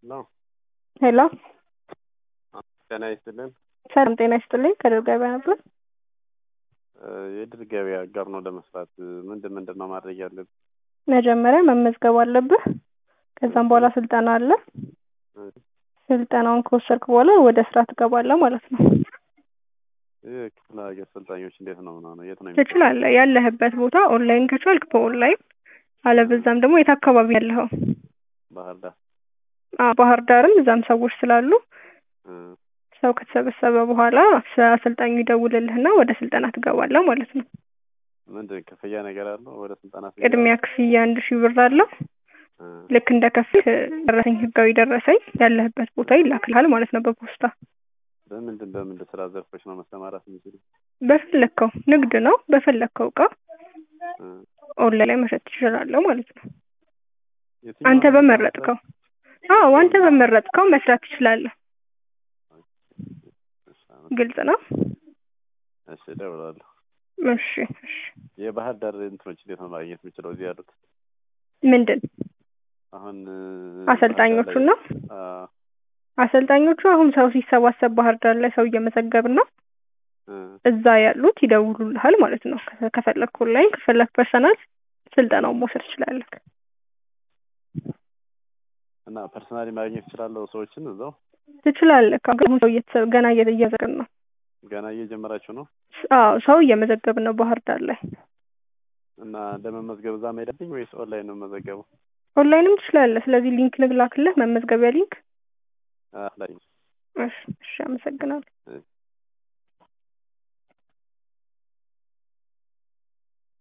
ነው። ሄሎ ጤና ይስጥልን። ሰላም ጤና ይስጥልኝ። ከድር ገበያ ነበር። የድር ገበያ ጋር ነው ለመስራት ምንድን ነው ማድረግ ያለብን? መጀመሪያ መመዝገብ አለብህ። ከዛም በኋላ ስልጠና አለ። ስልጠናውን ከወሰድክ በኋላ ወደ ስራ ትገባለህ ማለት ነው። ክፍለ ሀገር ሰልጣኞች እንዴት ነው የት ነው ትችላለህ። ያለህበት ቦታ ኦንላይን ከቻልክ በኦንላይን፣ አለበዛም ደግሞ የት አካባቢ ያለኸው? ባህር ዳር። ባህር ዳርም እዛም ሰዎች ስላሉ ሰው ከተሰበሰበ በኋላ አሰልጣኙ ይደውልልህና ወደ ስልጠና ትገባለህ ማለት ነው። ምንድን ክፍያ ነገር አለው? ወደ ስልጠና ቅድሚያ ክፍያ 1000 ብር አለው። ልክ እንደ ከፍል ደረሰኝ፣ ህጋዊ ደረሰኝ ያለህበት ቦታ ይላክልሃል ማለት ነው በፖስታ። በምንድን ስራ ዘርፎች ነው መሰማራት የምችለው? በፈለከው ንግድ ነው። በፈለከው እቃ ኦንላይን ላይ መሸጥ ትችላለህ ማለት ነው። አንተ በመረጥከው አንተ በመረጥከው መስራት ትችላለህ። ግልጽ ነው። እሺ እደውላለሁ። እሺ። የባህር ዳር እንትኖች እንዴት ነው ማግኘት የምችለው? እዚህ ያሉት ምንድን አሁን አሰልጣኞቹ ነው። አሰልጣኞቹ አሁን ሰው ሲሰባሰብ ባህር ዳር ላይ ሰው እየመዘገብን ነው። እዛ ያሉት ይደውሉልሃል ማለት ነው። ከፈለክ ኦንላይን፣ ከፈለክ ፐርሰናል ስልጠናውን መውሰድ ትችላለህ። እና ፐርሰናሊ ማግኘት እችላለሁ ሰዎችን እዛው? ትችላለህ። ገና እየዘገብን ነው። ገና እየጀመራችሁ ነው? ሰው እየመዘገብን ነው ባህር ዳር ላይ። እና ለመመዝገብ እዛ መሄድብኝ ወይስ ኦንላይን ነው መዘገበው? ኦንላይንም ትችላለህ። ስለዚህ ሊንክ ልላክልህ፣ መመዝገቢያ ሊንክ። ላይ እሺ፣ አመሰግናለሁ።